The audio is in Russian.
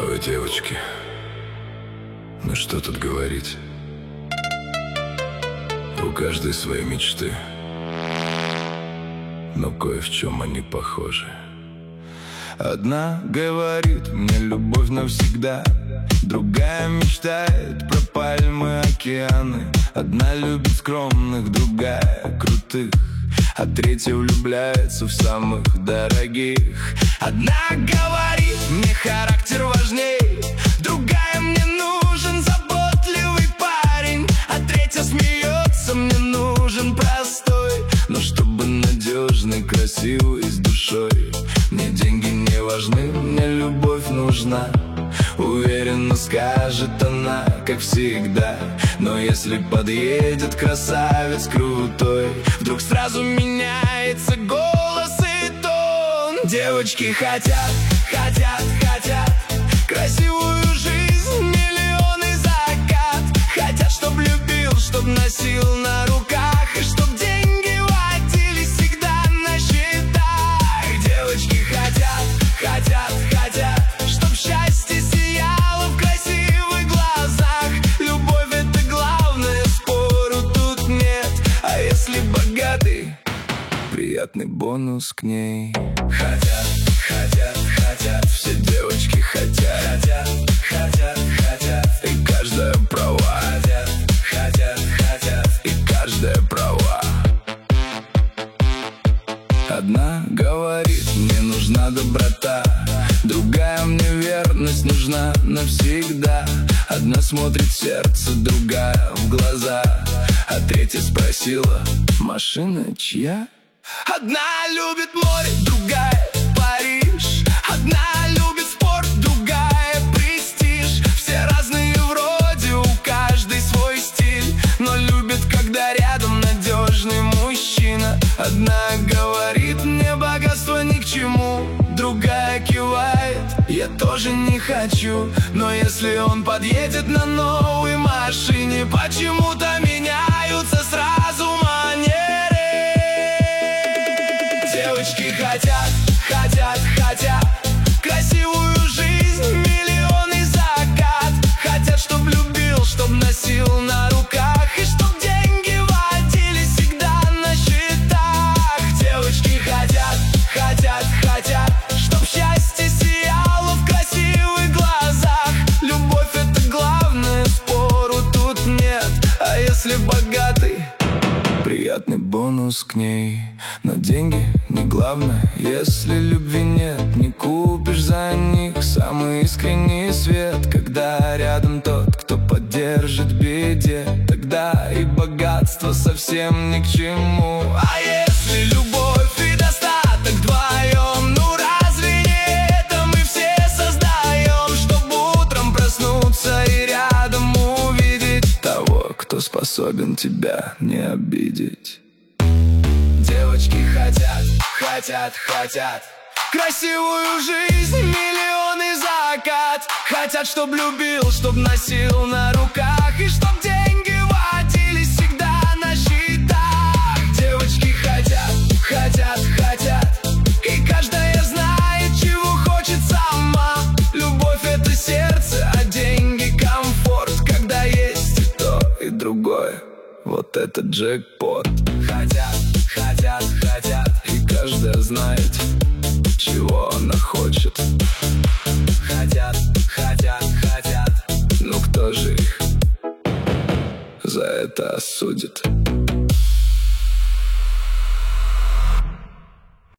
Ой, девочки, ну что тут говорить? У каждой свои мечты, но кое в чем они похожи. Одна говорит мне любовь навсегда, другая мечтает про пальмы, океаны. Одна любит скромных, другая крутых, а третья влюбляется в самых дорогих. Одна говорит, мне характер важней, другая, мне нужен заботливый парень, а третья смеется, мне нужен простой, но чтобы надежный, красивый, с душой. Мне деньги не важны, мне любовь нужна, уверенно скажет она, как всегда. Но если подъедет красавец крутой, вдруг сразу меняется голос и тон. Девочки хотят, хотят, хотят красивую жизнь, миллион и закат. Хотят, чтоб любил, чтоб носил на руках, и чтоб деньги водились всегда на счетах. Девочки хотят, хотят, хотят, чтоб счастье сияло в красивых глазах. Любовь — это главное, спору тут нет. А если богатый, приятный бонус к ней. Хотят, хотят, хотят, все девочки хотят. Хотят, хотят, хотят, и каждая права. Хотят, хотят, хотят, и каждая права. Одна говорит, мне нужна доброта, другая, мне верность нужна навсегда. Одна смотрит в сердце, другая в глаза, а третья спросила, машина чья? Одна любит море, другая Париж. Одна любит спорт, другая престиж. Все разные вроде, у каждой свой стиль, но любит, когда рядом надежный мужчина. Одна говорит, мне богатство ни к чему, другая кивает, я тоже не хочу. Но если он подъедет на новой машине, почему-то меняются сразу манеры. Девочки хотят, хотят, хотят красивую жизнь, миллион и закат. Хотят, чтоб любил, чтоб носил на руках, и чтоб деньги водились всегда на счетах. Девочки хотят, хотят, хотят, чтоб счастье сияло в красивых глазах. Любовь — это главное, спору тут нет. А если богатый, приятный бонус к ней. Но деньги не главное, если любви нет, не купишь за них самый искренний свет. Когда рядом тот, кто поддержит в беде, тогда и богатство совсем ни к чему. А если любовь и достаток вдвоем, ну разве не это мы все создаем? Чтобы утром проснуться и рядом увидеть того, кто способен тебя не обидеть. Девочки хотят, хотят, хотят красивую жизнь, миллион и закат. Хотят, чтоб любил, чтоб носил на руках, и чтоб деньги водились всегда на счетах. Девочки хотят, хотят, хотят, и каждая знает, чего хочет сама. Любовь — это сердце, а деньги — комфорт. Когда есть и то, и другое, вот это джекпот. Хотят, хотят, хотят, и каждая знает, чего она хочет. Хотят, хотят, хотят, ну кто же их за это осудит?